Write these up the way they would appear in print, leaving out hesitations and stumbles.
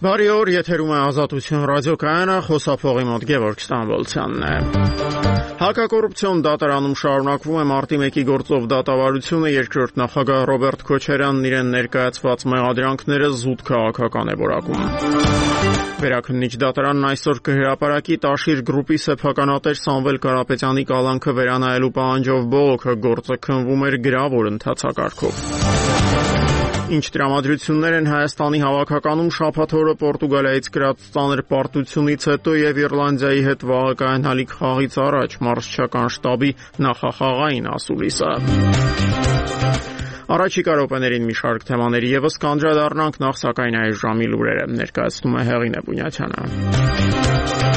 Բարի օր, եթերում է Ազատություն ռադիոկայանը, խոսափողի մոտ Գևորգ Ստամբոլցյանն է։ Հակակոռուպցիոն դատարանում շարունակվում է մարտի 1-ի գործով դատավարությունը, երկրորդ նախագահ Ռոբերտ Քոչարյանն իրեն ներկայացված մեղադրանքները զուտ քաղաքական է որակում։ Վերաքննիչ դատարանն այսօր կհրապարակի Տաշիր գրուպի սեփականատեր Սամվել Կարապետյանի կալանքը վերանայելու պահանջով բողոքը, գործը քննվում էր գրավոր ընթացակարգով։ Ինչ տրամադրություններ են Հայաստանի հավաքականում շաբաթ օրը Պորտուգալիայից կրած ծանր պարտությունից հետո եւ Իռլանդիայի հետ վաղը կայանալիք խաղից առաջ մարզչական շտաբի նախախաղային ասուլիսը։ Առաջիկա րոպեներին մի շարք թեմաների եւս կանդրադառնանք, նախ սակայն այս ժամի լուրերը ներկայացնում է Հեղինե Բունյաթյանը։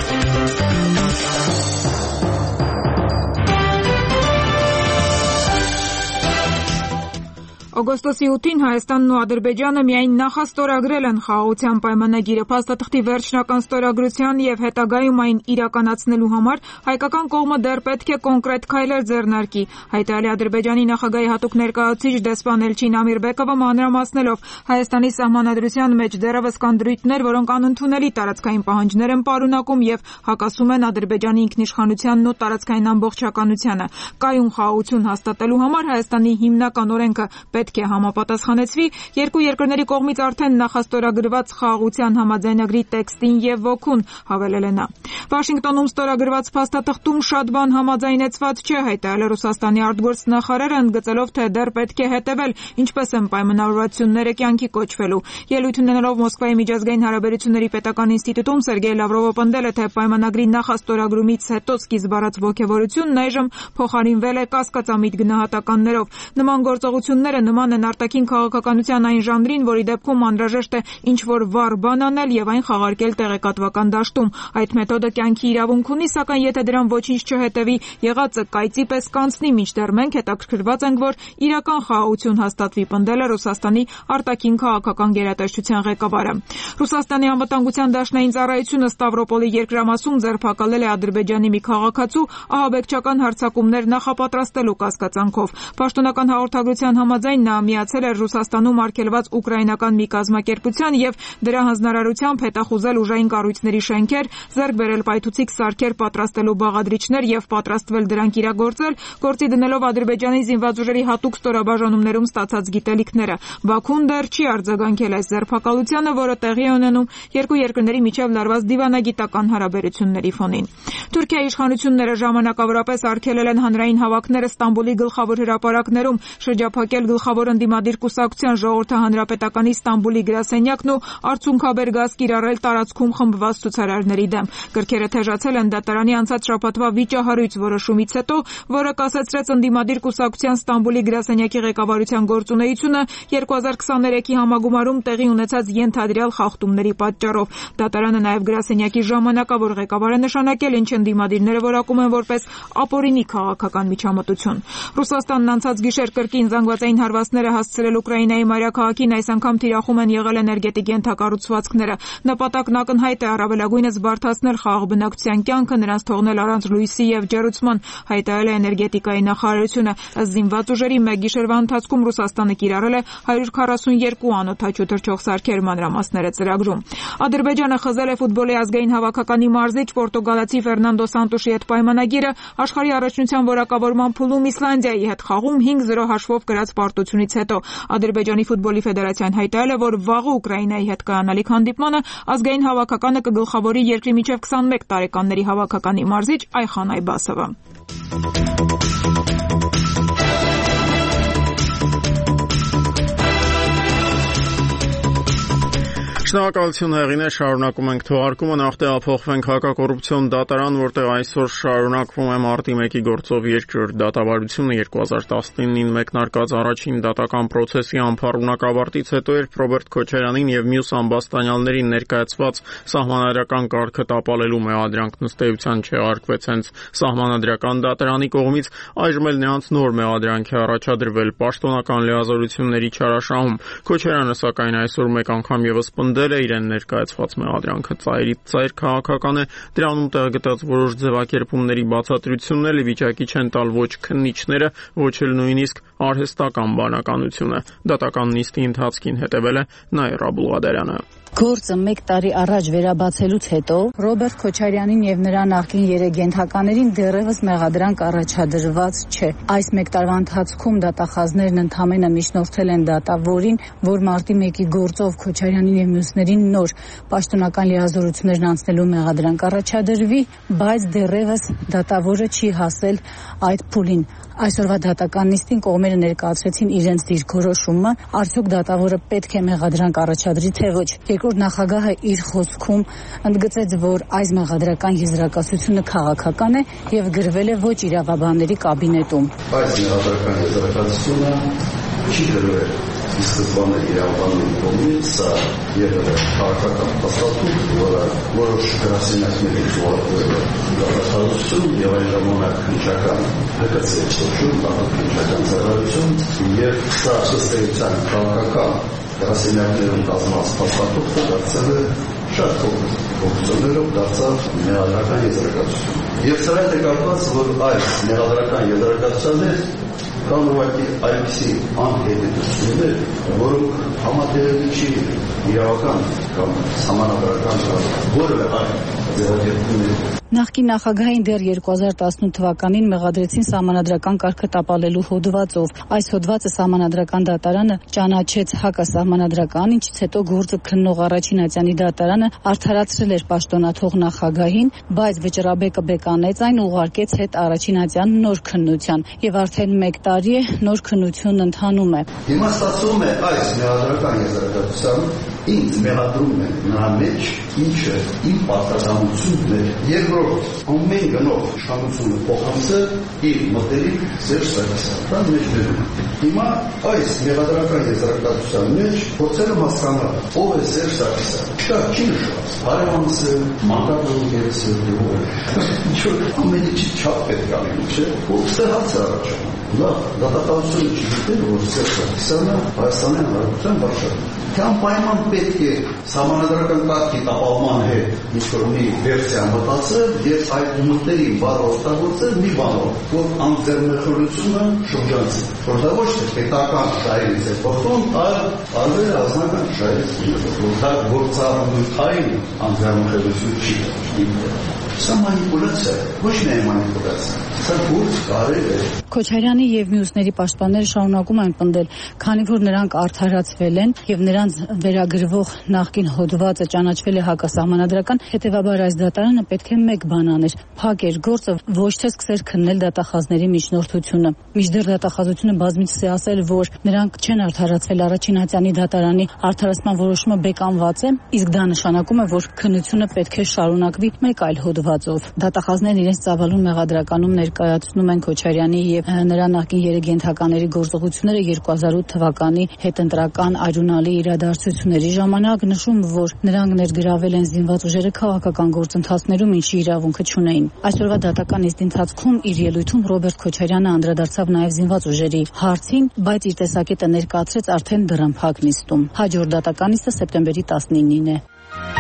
Օգոստոսի 8-ին Հայաստանն ու Ադրբեջանը միայն նախաստորագրել են խաղաղության պայմանագիրը։ Փաստաթղթի վերջնական ստորագրության եւ հետագայում այն իրականացնելու համար հայկական կողմը դեռ պետք է կոնկրետ քայլեր ձեռնարկի, հայտարարել Ադրբեջանի նախագահի հատուկ ներկայացուցիչ դեսպան Էլչին Ամիրբեկովը, մանրամասնելով Հայաստանի սահմանադրության մեջ դեռևս կան դրույթներ, որոնք անընդունելի տարածքային պահանջներ են պարունակում եւ հակասում են Ադրբեջանի ինքնիշխանությանն ու տարածքային ամբողջականությանը։ Կայուն խաղաղություն հաստատելու համար Հայաստանի հիմնական օրենքը պետք է համապատասխանեցվի, երկու երկրների կողմից արդեն նախաստորագրված խաղաղության համաձայնագրի տեքստին եւ ոգուն, հավելել է նա։ Վաշինգտոնում ստորագրված փաստաթղթում շատ բան համաձայնեցված չէ, հայտարարել Ռուսաստանի արտգործնախարարը, ընդգծելով, թե դեռ պետք է հետևել, ինչպես են պայմանավորվածությունները կյանքի կոչվելու։ Ելույթ ունենալով Մոսկվայի միջազգային հարաբերությունների պետական ինստիտուտում Սերգեյ Լավրովը պնդել է, թե պայմանագրի նախաստորագրումից հետո սկիզբ առած ոգևորությունն այժմ փոխարինվել է կասկածամիտ գնահատականներով։ Նման գործողությունները նման են արտաքին քաղաքականության այն ժանրին, որի դեպքում անհրաժեշտ է ինչ-որ վառ բան անել եւ այն խաղարկել տեղեկատվական դաշտում։ Այդ մեթոդը կյանքի իրավունք ունի, սակայն եթե դրան ոչինչ չհետևի, եղածը կայծի պես կանցնի, մինչդեռ մենք հետաքրքրված ենք, որ իրական խաղաղություն հաստատվի, պնդել է Ռուսաստանի արտաքին քաղաքական գերատեսչության ղեկավարը։ Ռուսաստանի անվտանգության դաշնային ծառայությունը Ստավրոպոլի երկրամասում ձերբակալել է Ադրբեջանի մի քաղաքացու ահաբեկչական հարձակումներ նախապատրաստելու կասկածանքով։ Պաշտոնական հաղորդագրության համաձայն նա միացել էր Ռուսաստանում արգելված ուկրաինական մի կազմակերպության եւ դրա հանձնարարությամբ հետախուզել ուժային կառույցների շենքեր, ձեռք բերել պայթուցիկ սարքեր պատրաստելու բաղադրիչներ եւ պատրաստվել դրանք իրագործել, գործի դնելով Ադրբեջանի զինված ուժերի հատուկ ստորաբաժանումներում ստացած գիտելիքները։ Բաքուն դեռ չի արձագանքել այս ձերբակալությանը, որը տեղի է ունենում երկու երկրների միջև լարված դիվանագիտական հարաբերությունների ֆոնին։ Թուրքիայի իշխանությունները ժամանակավորապես արգելել են հանրային հավաքները Ստամբուլի գլխավոր հրապարակներում, շրջափակել գլխավոր ընդդիմադիր կուսակցության Ժողովրդահանրապետականի Ստամբուլի գրասենյակն ու արցունքաբեր գազ կիրառել տարածքում խմբված ցուցարարների դեմ։ Գրքերը թեժացել են դատարանի անցած շաբաթվա վիճահարույց որոշումից հետո, որը կասեցրեց ընդդիմադիր կուսակցության Ստամբուլի գրասենյակի ղեկավարության գործունեությունը 2023-ի համագումարում տեղի ունեցած ենթադրյալ խախտումների պատճառով։ Դատարանը նաև գրասենյակի ժամանակավոր ղեկավարը նշանակել, ինչ ընդդիմադիրները որակում են որպես ապօրինի քաղաքական միջամտություն։ Ռուսաստանն անցած գիշեր կրկին զանգվածային հարվածները հասցրել Ուկրաինայի մայրաքաղաքին, այս անգամ թիրախում են եղել էներգետիկ ենթակառուցվածքները։ Նպատակն ակնհայտ է, առավելագույնս բարդացնել խաղաղ բնակչության կյանքը, նրանց թողնել առանց լույսի եւ ջերուցման, հայտարարել է էներգետիկայի նախարարությունը։ Ըստ զինված ուժերի մեկ գիշերվա ընթացքում Ռուսաստանը կիրառել է 142 անօդաչու թռչող սարքեր, մանրամասները ծրագրում։ Ադրբեջանը խզել է ֆուտբոլի ազգային հավաքականի մարզիչ պորտուգալացի Ֆերնանդո Սանտուշի հետ պայմանագիրը աշխարհի առաջնության որակավորման փուլում Իսլանդիայի հետ խաղում 5-0 հաշվով կրած պարտությունից հետո։ Ադրբեջանի ֆուտբոլի ֆեդերացիան հայտարարել է, որ վաղը Ուկրաինայի հետ կայանալիք հանդիպմանը ազգային հավաքականը կգլխավորի երկրի միջև 21 տարեկանների հավաքականի մարզիչ Այխան Այբասովը։ Շնորհակալություն Հեղինե, շարունակում ենք թողարկումը, նախ տեղափոխվենք հակակոռուպցիոն դատարան, որտեղ այսօր շարունակվում է մարտի 1-ի գործով երկրորդ դատավարությունը 2019-ին մեկնարկած առաջին դատական պրոցեսի անփառունակավարտից հետո, երբ Ռոբերտ Քոչարյանին եւ մյուս ամբաստանյալներին ներկայացված սահմանադրական կարգը տապալելու մեղադրանքն ըստ էության չեղարկվեց հենց սահմանադրական դատարանի կողմից, այժմ էլ նրանց նոր մեղադրանք է առաջադրվել պաշտոնական լիազորությունների չարաշահում։ Քոչարյանը սակայն այսօր մեկ անգամ եւս պնդել է իրեն ներկայացված մեղադրանքը ծայրից ծայր քաղաքական է, դրանում տեղ գտած որոշ ձևակերպումների բացատրություններ վիճակի չեն տալ ոչ քննիչները, ոչ էլ նույնիսկ արհեստական բանականությունը։ Դատական նիստի ընթացքին հետևել է Նաիրա Բուլղադարյանը։ Գործը 1 տարի առաջ վերաբացելուց հետո Ռոբերտ Քոչարյանին եւ նրա նախկին երեգենթականերին դեռևս մեղադրանք առաջադրված չէ։ Այս 1 տարվա ընթացքում դատախազներն ընդամենը միջնորդել են դատավորին, որ մարտի 1-ի գործով Քոչարյանին եւ մյուսներին նոր պաշտոնական լիազորություններն անցնելու մեղադրանք առաջադրվի, բայց դեռևս դատավորը չի հասել այդ փուլին։ Այսօրվա դատական նիստին կողմերը ներկայացրեցին իրենց դիրքորոշումը, արդյոք դատավորը պետք է մեղադրանք առաջադրի թե ոչ։ Երկրորդ նախագահը իր խոսքում ընդգծեց, որ այս մեղադրական եզրակացությունը քաղաքական է եւ գրվել է ոչ իրավաբանների կաբինետում։ Այս մեղադրական եզրակացությունը չի գրվել սկզբանե իրավաբանների կողմից, սա եղել է քաղաքական փաստաթուղթ, որը որոշ գրասենյակների դատախազություն եւ այն ժամանակ քննչական հկցել շոշում, քննչական ծառայություն եւ սա ըստ քաղաքական գրասենյակներում կազմված փաստաթուղթը դարձել է շատ փոփոխություններով դարձավ մեղադրական եզրակացություն։ Եվ սրա հետ կապված, որ այս մեղադրական եզրակացություններ կան ուղղակի այնպիսի անհետեւություններ, որոնք համատեղելի չի իրավական կամ համանadrական որևէ այլ ձևակերպումներ։ Նախկին նախագահային դեռ 2018 թվականին մեղադրեցին սահմանադրական կարգը տապալելու հոդվածով։ Այս հոդվածը սահմանադրական դատարանը ճանաչեց հակասահմանադրական, ինչից հետո գործը քննող առաջին ատյանի դատարանը արդարացրել էր պաշտոնաթող նախագահին, բայց Վճռաբեկը բեկանեց այն, ուղարկեց հետ առաջին ատյան նոր քննության եւ արդեն 1 տարի է նոր քննությունն ընթանում է։ Հիմա ստացվում է այս մեղադրական եզրակացության ինձ մեղադրում է նրա մեջ, ինչը իմ պարտականությունն է։ Երկրորդ, ամեն գնով իշխանությունը փոխանցել իր մտերիք Սերժ Սարգսյանին մեջ դերում։ Հիմա այս մեղադրական եզրակացության մեջ փորձել եմ հասկանալ ով է Սերժ Սարգսյանը։ Շատ չի նշված։ Բարևամս է, մանկատոն ինչ-որ ամեն ինչի չափ պետք է լինի, չէ՞։ Որտեղ հարց է առաջանում։ Լավ, դատախազությունը չգիտեն, որ Սերժ Սարգսյանը Հայաստանի Հանրապետության վարչապետն է։ Անպայման պետք է սահմանադրական կարգի տապալման հետ ինչ-որ մի վերսիա մտածել եւ այդ մտերի բառը օգտագործել մի բանով, որ անձեռնխորությունը շրջանցի։ Որ դա ոչ թե պետական շահերից է փոխվում, այլ արվեր ազնական շահերից, որ դա գործառույթային անձեռնխորություն չի։ Սա մանիպուլյացիա է, ոչ միայն մանիպուլյացիա, սա գործ կարել է։ Քոչարյանի եւ մյուսների պաշտպանները շարունակում են պնդել, քանի որ նրանք արդարացվել են եւ նրանց վերագրվող նախկին հոդվածը ճանաչվել է հակասահմանադրական, հետեւաբար այս դատարանը պետք է մեկ բան աներ՝ փակեր գործը, ոչ թե սկսեր քննել դատախազների միջնորդությունը։ Մինչդեռ դատախազությունը բազմիցս է ասել, որ նրանք չեն արդարացվել առաջին ատյանի դատարանի արդարացման որոշումը բեկանված է, իսկ դա նշանակում է, որ քննությունը պետք է շարունակվի մեկ այլ հոդվածով։ Դատախազներն իրենց ծավալուն մեղադրականում ներկայացնում են Քոչարյանի եւ նրա նախկին երեգենթականների գործողությունները 2008 թվականի հետընտրական արյունալի իրադարձությունների ժամանակ, նշում, որ նրանք ներգրավել են զինված ուժերը քաղաքական գործընթացներում, ինչի իրավունքը չունեին։ Այսօրվա դատական նիստի ընթացքում իր ելույթում Ռոբերտ Քոչարյանը անդրադարձավ նաեւ զինված ուժերի հարցին, բայց իր տեսակետը ներկայացրեց արդեն դռնփակ նիստում։ Հաջորդ դատական նիստը սեպտեմբերի 19-ին է։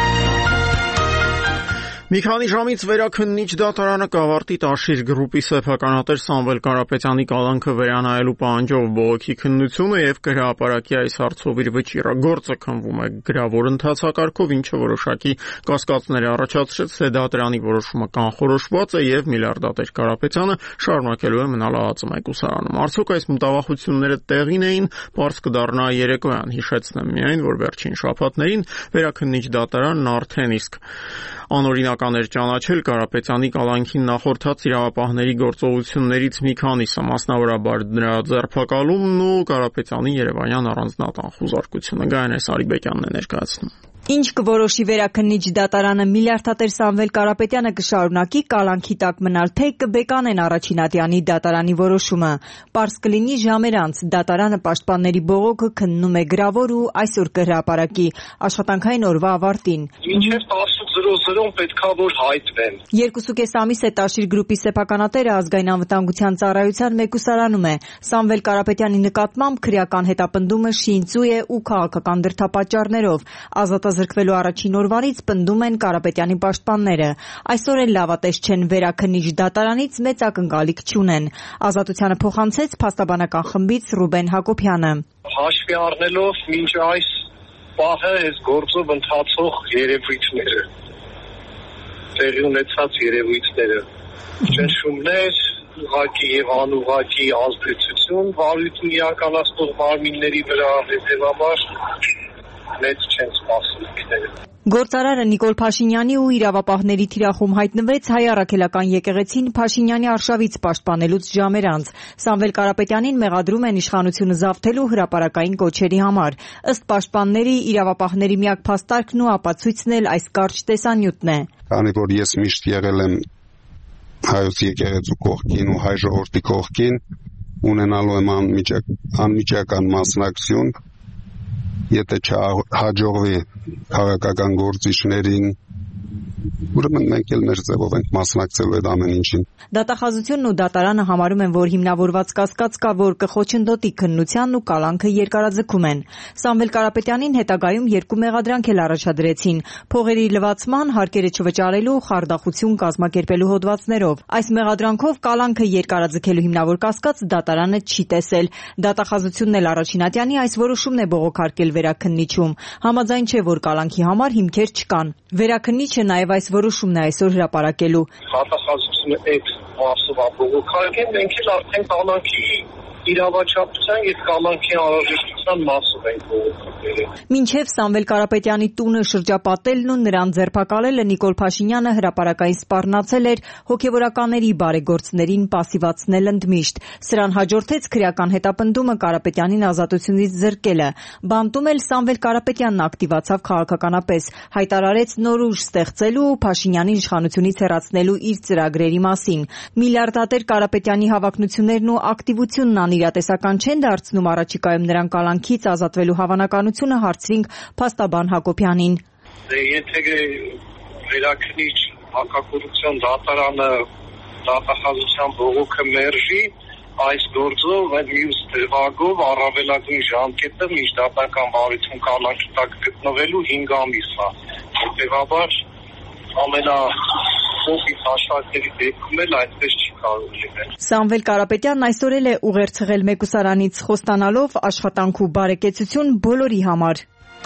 Մի քանի ժամից վերաքննիչ դատարանը կավարտի Տաշիր գրուպի սեփականատեր Սամվել Կարապետյանի կալանքը վերանայելու պահանջով բողոքի քննությունը եւ կրահապարակի այս հարցով իր վճիռը։ Գործը քննվում է գրավոր ընթացակարգով, ինչը որոշակի կասկածներ առաջացրեց, թե դատարանի որոշումը կանխորոշված է եւ միլիարդատեր Կարապետյանը շարունակելու է մնալ ԱԱԾ մեկուսարանում։ Արդյոք այս մտավախությունները տեղին էին, պարզ կդառնա երեկոյան։ Հիշեցնեմ միայն, որ վերջին շաբաթներին վերաքննիչ դատարանն արդեն իսկ անօրինական էր ճանաչել Կարապետյանի կալանքին նախորդած իրավապահների գործողություններից մի քանիսը, մասնավորաբար դրա ձերբակալումն ու Կարապետյանի երևանյան առանձնատան խուզարկությունը։ Գայանե Սարիբեկյանն է ներկայացնում։ Ինչ կորոշի վերաքննիչ դատարանը, միլիարդատեր Սամվել Կարապետյանը կշարունակի կալանքի տակ մնալ, թե կբեկանեն առաջին ատյանի դատարանի որոշումը։ Պարզ կլինի ժամեր անց դատարանը պաշտպանների բողոքը քննում է գրավոր ու այսօր կհրապարակի աշխատանքային օրվա ավարտին։ Մինչև 10:00 պետքա որ հայտնվեն։ 2.5 ամիս է Տաշիր գրուպի սեփականատերը ազգային անվտանգության ծառայության մեկուսարանում է։ Սամվել Կարապետյանի նկատմամբ քրեական հետապնդումը շինծու է ու քաղաքական դրդապատճառներով։ Ազատազրկվելու առաջին օրվանից պնդում են Կարապետյանի պաշտպանները։ Այսօր էլ լավատես չեն, վերաքննիչ դատարանից մեծ ակնկալիք չունեն։ Ազատությանը փոխանցեց փաստաբանական խմբից Ռուբեն Հակոբյանը։ Հաշվի առնելով մինչ այս պահը այս գործով ընթացող երևույթները, տեղի ունեցած երևույթները, ճնշումներ, ուղղակի եւ անուղղակի ազդեցություն վարույթն իրականացնող մարմինների վրա, հետեւաբար մեծ չեն սպասում ինքները։ Գործարարը Նիկոլ Փաշինյանի ու իրավապահների թիրախում հայտնվեց Հայ առաքելական եկեղեցին Փաշինյանի արշավից պաշտպանելուց ժամեր անց։ Սամվել Կարապետյանին մեղադրում են իշխանությունը զավթելու հրապարակային կոչերի համար։ Ըստ պաշտպանների, իրավապահների միակ փաստարկն ու ապացույցն էլ այս կարճ տեսանյութն է։ Քանի որ ես միշտ եղել եմ հայոց եկեղեցու կողքին ու հայ ժողովրդի կողքին, ունենալու եմ անմիջական մասնակցություն, եթե չհաջողվի քաղաքական գործիչներին, ուրեմն մենք էլ մեր ձևով ենք մասնակցելու այդ ամեն ինչին։ Դատախազությունն ու դատարանը համարում են, որ հիմնավորված կասկած կա, որ կխոչընդոտի քննությանն ու կալանքը երկարաձգում են։ Սամվել Կարապետյանին հետագայում 2 մեղադրանք էլ առաջադրեցին՝ փողերի լվացման, հարկերը չվճարելու, խարդախություն կազմակերպելու հոդվածներով։ Այս մեղադրանքով կալանքը երկարաձգելու հիմնավոր կասկած դատարանը չի տեսել։ Դատախազությունն էլ առաջինատյանի այս որոշումն է բողոքարկել վերաքննիչում։ Համաձայն չէ, որ կալանքի համար հիմքեր չկան։ Վերաքննիչը նաև այս որոշումն է այսօր հրապարակելու։ Դատախազությունը այդ մասով բողոքարկեն, մենք էլ արդեն կալանքի իրավաչափության եւ կալանքի անհրաժեշտության մասով ենք բողոքարկել։ Մինչև Սամվել Կարապետյանի տունը շրջապատելն ու նրան ձերբակալելը Նիկոլ Փաշինյանը հրապարակային սպառնացել էր հոգևորականների բարեգործներին պասիվացնել ընդմիշտ։ Սրան հաջորդեց քրեական հետապնդումը Կարապետյանին ազատությունից զրկելը։ Բանտում էլ Սամվել Կարապետյանն ակտիվացավ քաղաքականապես, հայտարարեց նոր ուժ ստեղծելու ու Փաշինյանին իշխանությունից հեռացնելու իր ծրագրերի մասին։ Միլիարդատեր Կարապետյանի հավակնություններն ու ակտիվությունն անիրատեսական չեն դարձնում առաջիկայում նրան կալանքից ազատվելու հավանականությունը, հարցրինք փաստաբան Հակոբյանին։ Եթե վերաքննիչ հակակոռուպցիոն դատարանը դատախազության բողոքը մերժի, այս գործով այդ մյուս դեպքով առավելագույն ժամկետը միջդատական վարույթում կալանքի տակ գտնվելու 5 ամիս է։ Հետևաբար ամենափոքր հաշվարկների դեպքում էլ այդպես չի կարող լինել։ Սամվել Կարապետյանն այսօր էլ է ուղերձղել մեկուսարանից խոստանալով աշխատանք ու բարեկեցություն բոլորի համար։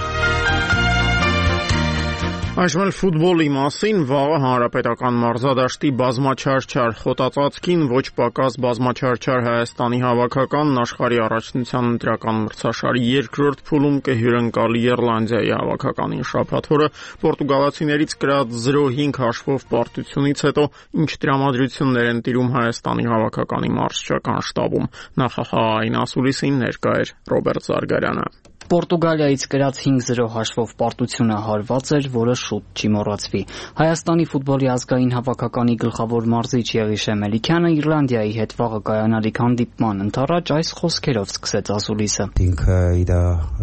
Այժմ էլ ֆուտբոլի մասին վաղը հանրապետական մարզադաշտի բազմաչարչար խոտածածկին ոչ պակաս բազմաչարչար Հայաստանի հավաքականն աշխարհի առաջնության ընտրական մրցաշարի երկրորդ փուլում կհյուրընկալի Իռլանդիայի հավաքականին շաբաթ օրը պորտուգալացիներից կրած 0-5 հաշվով պարտությունից հետո ինչ տրամադրություններ են տիրում Հայաստանի հավաքականի մարզչական շտաբում։ Նախահային ասուլիսին ներկա էր Ռոբերտ Զարգարյանը։ Պորտուգալիայից կրած 5-0 հաշվով պարտությունը հարված էր, որը շուտ չի մոռացվի։ Հայաստանի ֆուտբոլի ազգային հավաքականի գլխավոր մարզիչ Եղիշե Մելիքյանը Իռլանդիայի հետ վաղը կայանալիք հանդիպման ընթառաջ այս խոսքերով սկսեց ասուլիսը։ Ինքը իր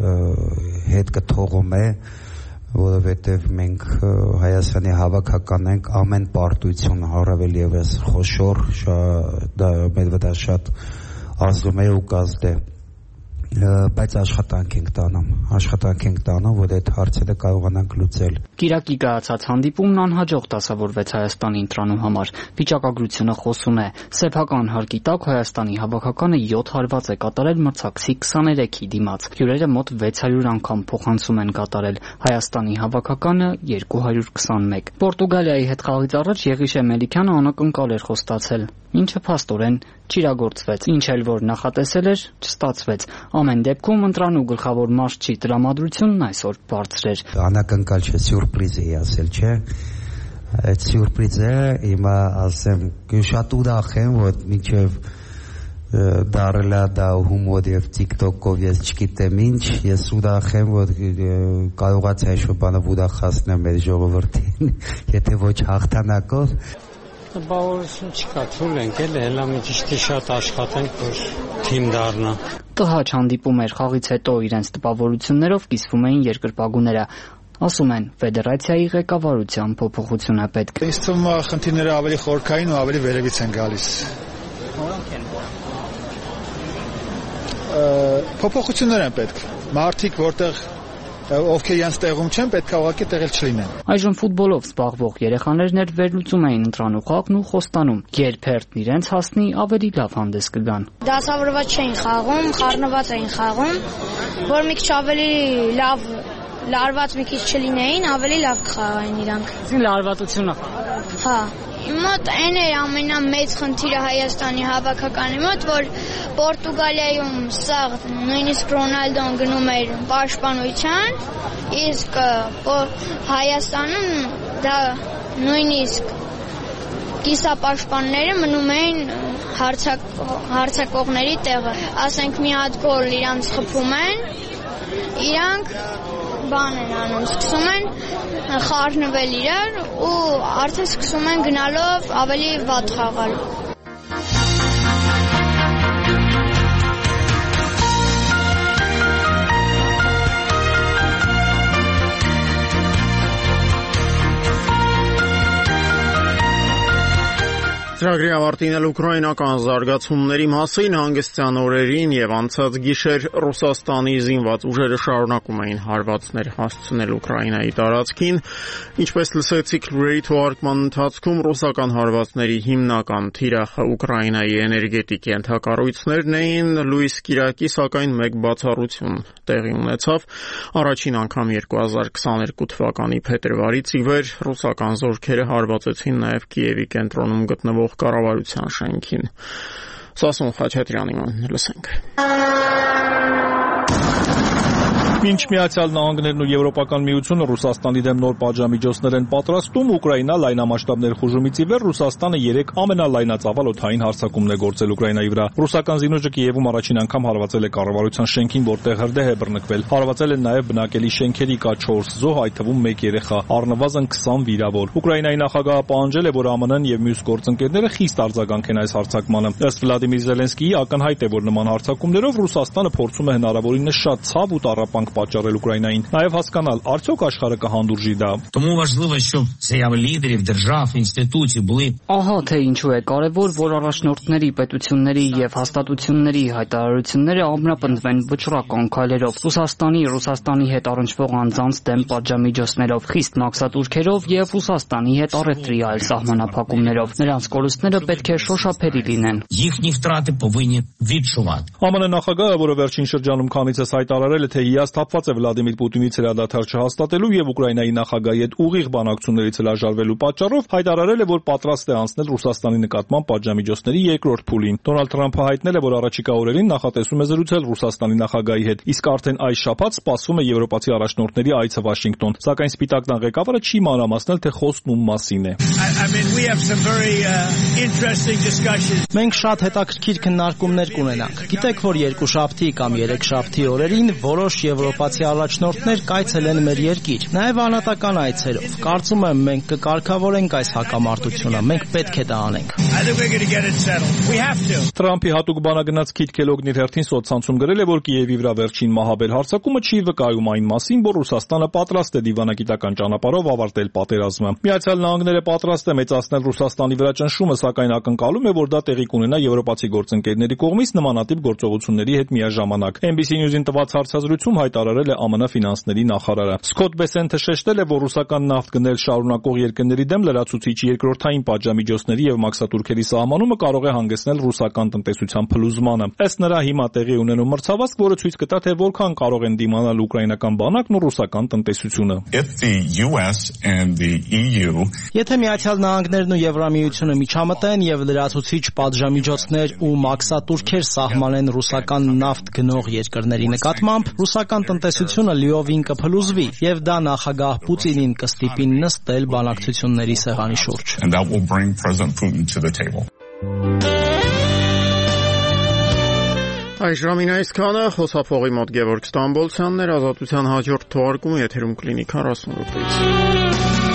հետ կթողում է, որովհետև մենք Հայաստանի հավաքական ենք, ամեն պարտություն առավել եւս խոշոր, մեր վրա շատ ազդում է ու կազդ է։ Բայց աշխատանք ենք տանում, որ այդ հարցերը կարողանանք լուծել։ Կիրակի կայացած հանդիպումն անհաջող դասավորվեց Հայաստանի ընտրանու համար։ Վիճակագրությունը խոսուն է։ Սեփական հարկի տակ Հայաստանի հավաքականը 7 հարված է կատարել մրցակցի 23-ի դիմաց։ Հյուրերը մոտ 600 անգամ փոխանցում են կատարել, Հայաստանի հավաքականը 221։ Պորտուգալիայի հետ խաղից առաջ Եղիշե Մելիքյանը անակնկալ էր խոստացել, ինչը փաստորեն չիրագործվեց։ Ինչ էլ որ նախատեսել էր, չստացվեց։ Ամեն դեպքում ընտրանու գլխավոր մարզչի տրամադրությունն այսօր բարձր էր։ Անակնկալ չէ, սյուրպրիզ է ասել, չէ։ Այդ սյուրպրիզը հիմա ասեմ, շատ ուրախ եմ, որ մինչև դարելա դա հումոր եւ TikTok-ով ես չգիտեմ ինչ, ես ուրախ եմ, որ կարողացա այս բանը ուրախացնել մեր ժողովրդին, եթե ոչ հաղթանակով։ Տպավորություն չկա, թույլ ենք էլ մի ճիշտ շատ աշխատենք, որ թիմ դառնա։ Տհաճ հանդիպում էր, խաղից հետո իրենց տպավորություններով կիսվում էին երկրպագուները։ Ասում են, ֆեդերացիայի ղեկավարության փոփոխություն է պետք։ Ինձ թվում է խնդիրները ավելի խորքային ու ավելի վերևից են գալիս։ Որոնք են։ Փոփոխություններ են պետք։ Մարդիկ, որտեղ ովքեր իրենց տեղում չեն, պետք է ուղղակի տեղել չլինեն։ Այժմ ֆուտբոլով զբաղվող երեխաներն էլ վերլուծում էին ընտրանու խաղն ու խոստանում, երբ հերթն իրենց հասնի, ավելի լավ հանդես կգան։ Դասավորված չէին խաղում, խառնված էին խաղում, որ մի քիչ ավելի լավ լարված մի քիչ չլինեին, ավելի լավ կխաղային իրանք։ Իսկ լարվածությունը։ Հա։ Իմ մոտ այն է ամենամեծ խնդիրը Հայաստանի հավաքականի մոտ, որ Պորտուգալիայում սաղ նույնիսկ Ռոնալդոն գնում էր պաշտպանության, իսկ Հայաստանում դա նույնիսկ կիսապաշտպանները մնում էին հարձակողների տեղը։ Ասենք մի հատ գոլ իրանց խփում են, իրանք բան են անում, սկսում են խառնվել իրար ու արդեն սկսում են գնալով ավելի վատ խաղալ։ Ծրագրի ավարտին էլ ուկրաինական զարգացումների մասին հանգստյան օրերին եւ անցած գիշեր Ռուսաստանի զինված ուժերը շարունակում էին հարվածներ հասցնել Ուկրաինայի տարածքին, ինչպես լսեցիք լուրերի թողարկման ընթացքում ռուսական հարվածների հիմնական թիրախը Ուկրաինայի էներգետիկ ենթակառույցներն էին, լույս կիրակի սակայն մեկ բացառություն տեղի ունեցավ, առաջին անգամ 2022 թվականի փետրվարից ի վեր ռուսական զորքերը հարվածեցին նաեւ Կիևի կենտրոնում գտնվող կառավարության շենքին։ Սասուն Խաչատրյանին լսենք։ Մինչ Միացյալ Նահանգներն ու Եվրոպական միությունը Ռուսաստանի դեմ նոր պատժամիջոցներ են պատրաստում, Ուկրաինա լայնամասշտաբ ներխուժումից ի վեր Ռուսաստանը 3 ամենալայնածավալ օդային հարձակումն է գործել Ուկրաինայի վրա։ Ռուսական զինուժը Կիևում առաջին անգամ հարվածել է կառավարության շենքին, որտեղ հրդեհ է բռնկվել։ Հարվածել են նաև բնակելի շենքերի, կա 4 զոհ, այդ թվում 1 երեխա, առնվազն 20 վիրավոր։ Ուկրաինայի նախագահը պահանջել է, որ ԱՄՆ-ն եւ մյուս գործընկերները խիստ արձագանքեն այս հարձակմանը։ Ըստ Վլադիմիր Զելենսկիի, ակնհայտ է, որ նման հարձակումներով Ռուսաստանը փորձում է հնարավորինս շատ ցավ ու տառապանք պատճառել Ուկրաինային, նաև հասկանալ, արդյոք աշխարհը կհանդուրժի դա։ Ահա թե ինչու է կարևոր, որ առաջնորդների, պետությունների եւ հաստատությունների հայտարարությունները ամրապնդվեն վճռական քայլերով, Ռուսաստանի հետ առնչվող անձանց դեմ պատժամիջոցներով, խիստ մաքսատուրքերով եւ Ռուսաստանի հետ առևտրի այլ սահմանափակումներով։ Նրանց կորուստները պետք է շոշափելի լինեն։ ԱՄՆ նախագահը, որը վերջին շրջանում քանիցս հայտարարել է, թե հիասթափված է Վլադիմիր Պուտինից հրադադար չհաստատելու եւ Ուկրաինայի նախագահի հետ ուղիղ բանակցություններից հրաժարվելու պատճառով, հայտարարել է, որ պատրաստ է անցնել Ռուսաստանի նկատմամբ պատժամիջոցների երկրորդ փուլին։ Դոնալդ Թրամփը հայտնել է, որ առաջիկա օրերին նախատեսում է զրուցել Ռուսաստանի նախագահի հետ, իսկ արդեն այս շաբաթ սպասվում է եվրոպացի առաջնորդների այցը Վաշինգտոն, սակայն Սպիտակ տան ղեկավարը չի մանրամասնել, թե խոսքն ում մասին է։ Մենք շատ հետաքրքիր քննարկումներ կունենանք։ Գիտեք, որ երկուշաբթի կամ երեքշաբթի օրերին որոշ եվրոպացի առաջնորդներ կայցելեն մեր երկիր, նաև անհատական այցերով։ Կարծում եմ, մենք կկարգավորենք այս հակամարտությունը, մենք պետք է դա անենք։ Թրամփի հատուկ բանագնաց Քիթ Քելոգն իր հերթին սոցցանցում գրել է, որ Կիևի վրա վերջին մահաբեր հարձակումը չի վկայում այն մասին, որ Ռուսաստանը պատրաստ է դիվանագիտական ճանապարհով ավարտել պատերազմը։ Միացյալ Նահանգները պատրաստ է մեծացնել Ռուսաստանի վրա ճնշումը, սակայն ակնկալում է, որ դա տեղի կունենա եվրոպացի գործընկերների կողմից նմանատիպ գործողությունների հետ միաժամանակ։ NBC News-ին տված հարցազրույցում հայտարարել է ԱՄՆ ֆինանսների նախարարը։ Սկոտ Բեսենթը շեշտել է, որ ռուսական նավթ գնել շարունակող երկրների դեմ լրացուցիչ երկրորդային պատժամիջոցների եւ մաքսատուրքերի սահմանումը կարող է հանգեցնել ռուսական տնտեսության փլուզմանը։ Ըստ նրա, հիմա տեղի ունենում մրցավազք, որը ցույց կտա, թե որքան կարող են դիմանալ ուկրաինական բանակն ու ռուսական տնտեսությունը։ Եթե Միացյալ Նահանգներն ու Եվրամիությունը միջամտեն եւ լրացուցիչ պատժամիջոցներ ու մաքսատուրքեր սահմանեն ռուսական նավթ գնող երկրների նկատմամբ, ռուսական տնտեսությունը լիովին կփլուզվի եւ դա նախագահ Պուտինին կստիպի նստել բանակցությունների սեղանի շուրջ։ Այս ժամին այսքանը, խոսափողի մոտ Գևորգ Ստամբոլցյանն էր, Ազատության հաջորդ թողարկումը եթերում կլինի 40 րոպեից։